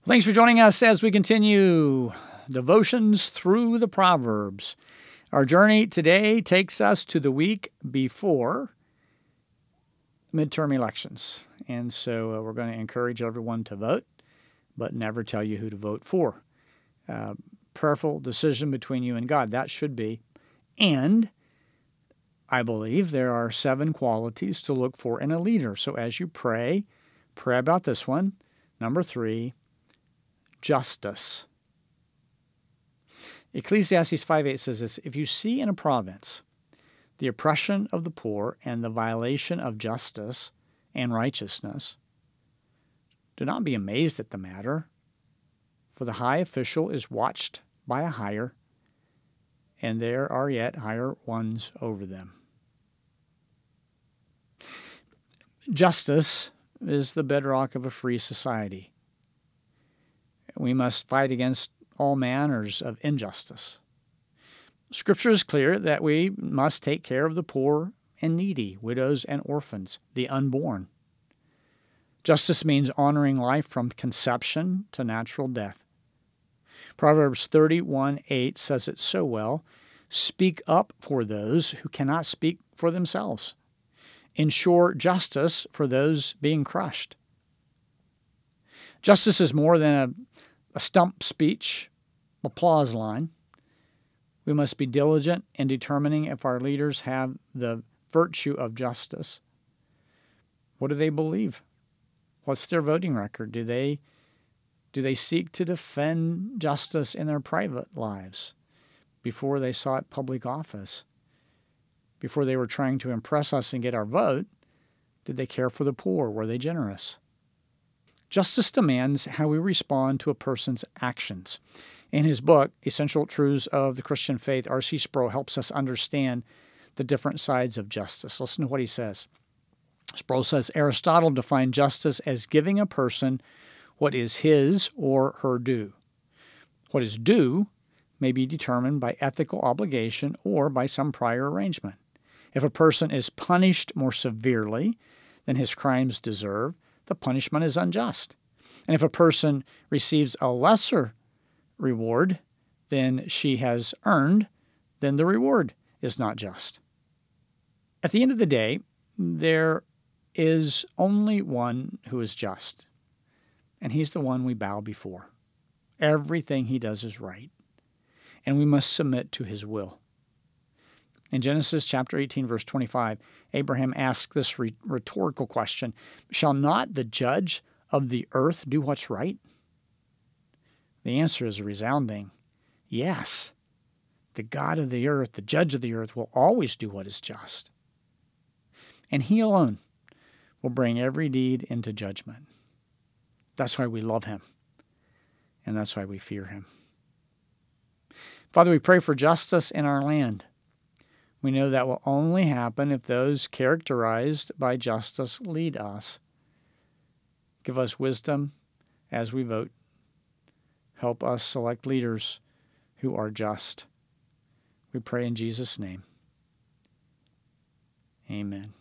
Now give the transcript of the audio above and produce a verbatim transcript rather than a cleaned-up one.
Thanks for joining us as we continue devotions through the Proverbs. Our journey today takes us to the week before midterm elections. And so uh, we're going to encourage everyone to vote, but never tell you who to vote for. Uh, prayerful decision between you and God, that should be. And I believe there are seven qualities to look for in a leader. So as you pray, pray about this one. Number three, justice. Ecclesiastes five eight says this, if you see in a province the oppression of the poor and the violation of justice and righteousness, do not be amazed at the matter, for the high official is watched by a higher, and there are yet higher ones over them. Justice is the bedrock of a free society. We must fight against all manners of injustice. Scripture is clear that we must take care of the poor and needy, widows and orphans, the unborn. Justice means honoring life from conception to natural death. Proverbs thirty-one eight says it so well, speak up for those who cannot speak for themselves. Ensure justice for those being crushed. Justice is more than a, a stump speech, applause line. We must be diligent in determining if our leaders have the virtue of justice. What do they believe? What's their voting record? Do they, do they seek to defend justice in their private lives before they sought public office? Before they were trying to impress us and get our vote, did they care for the poor? Were they generous? Justice demands how we respond to a person's actions. In his book, Essential Truths of the Christian Faith, R C Sproul helps us understand the different sides of justice. Listen to what he says. Sproul says, Aristotle defined justice as giving a person what is his or her due. What is due may be determined by ethical obligation or by some prior arrangement. If a person is punished more severely than his crimes deserve, the punishment is unjust. And if a person receives a lesser reward than she has earned, then the reward is not just. At the end of the day, there is only one who is just, and he's the one we bow before. Everything he does is right, and we must submit to his will. In Genesis chapter eighteen, verse twenty-five, Abraham asks this rhetorical question, shall not the judge of the earth do what's right? The answer is a resounding yes. The God of the earth, the judge of the earth, will always do what is just. And he alone will bring every deed into judgment. That's why we love him, and that's why we fear him. Father, we pray for justice in our land. We know that will only happen if those characterized by justice lead us. Give us wisdom as we vote. Help us select leaders who are just. We pray in Jesus' name. Amen.